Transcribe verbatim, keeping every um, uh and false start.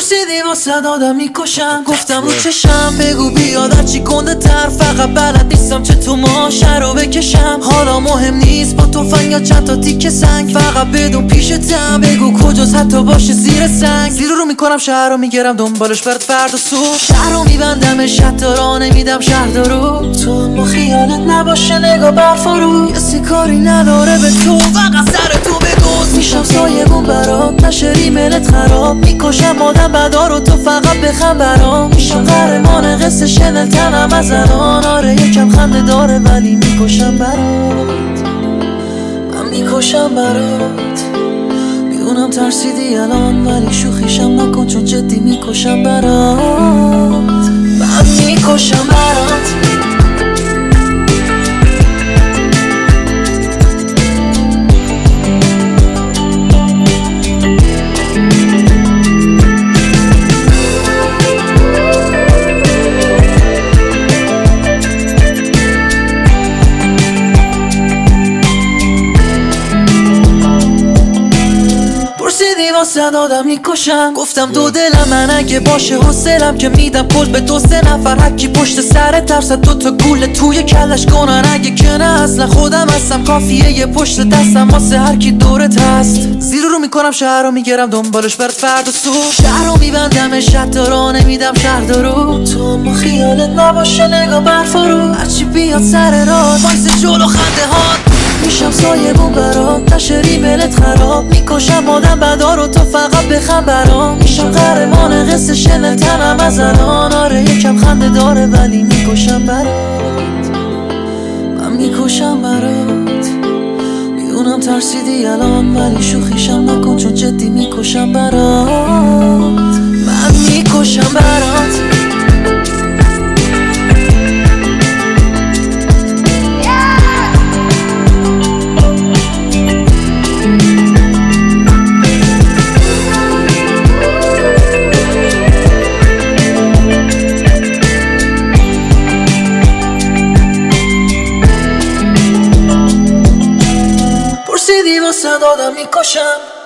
پرسیدی واسه دادم میکشم، گفتم رو چشم بگو بیادر چی گنده تر، فقط بلد نیستم چه تو ماشه رو بکشم. حالا مهم نیست با تفنگ یا چند تا تیکه سنگ، فقط بدون پیشتم بگو کجاست حتی باشه زیر سنگ. زیر رو میکنم شهر رو میگرم دنبالش برد فرد و صبح، شهر رو میبندمش حتی راه نمیدم شهردارو. تو اما خیالت نباشه نگاه برفارو، کسی کاری نداره به تو فقط سر تو بدوز. میشم سایبون برات نشه ریملت خراب، میکشم آدم بدارو تو فقط بخم برام. میشم قهرمان قصه شنل تنم از الان، آره یکم خنده داره ولی میکشم برات، من میکشم برات. میدونم ترسیدی الان ولی شوخیشم نکن چون جدی میکشم برات، من میکشم برات. واسه دادم میکشم، گفتم دو دلم من اگه باشه حسلم که میدم کل به دو سه نفر، هرکی پشت سر ترس دو تا گوله توی کلش کنن. اگه که نه اصلا خودم هستم کافیه یه پشت دستم واسه هرکی دورت هست. زیر رو میکنم شهر رو میگرم دنبالش برد فرد و صبح، شهر رو میبندمش حتی راه نمیدم شهردارو. تو اما خیالت نباشه نگاه برفارو، هرچی بیاد سر راه وایس جلو خنده هات. میشم سایبون برات نشه ریملت خراب، میکشم آدم بدارو تو فقط بخم برام. میشم قهرمان قصه شنل تنم از الان، آره یکم خنده داره ولی میکشم برات، من میکشم برات. میدونم ترسیدی الان ولی شوخیشم نکن چون جدی میکشم برات، من میکشم برات. پرسیدی واسه دادم میکشم،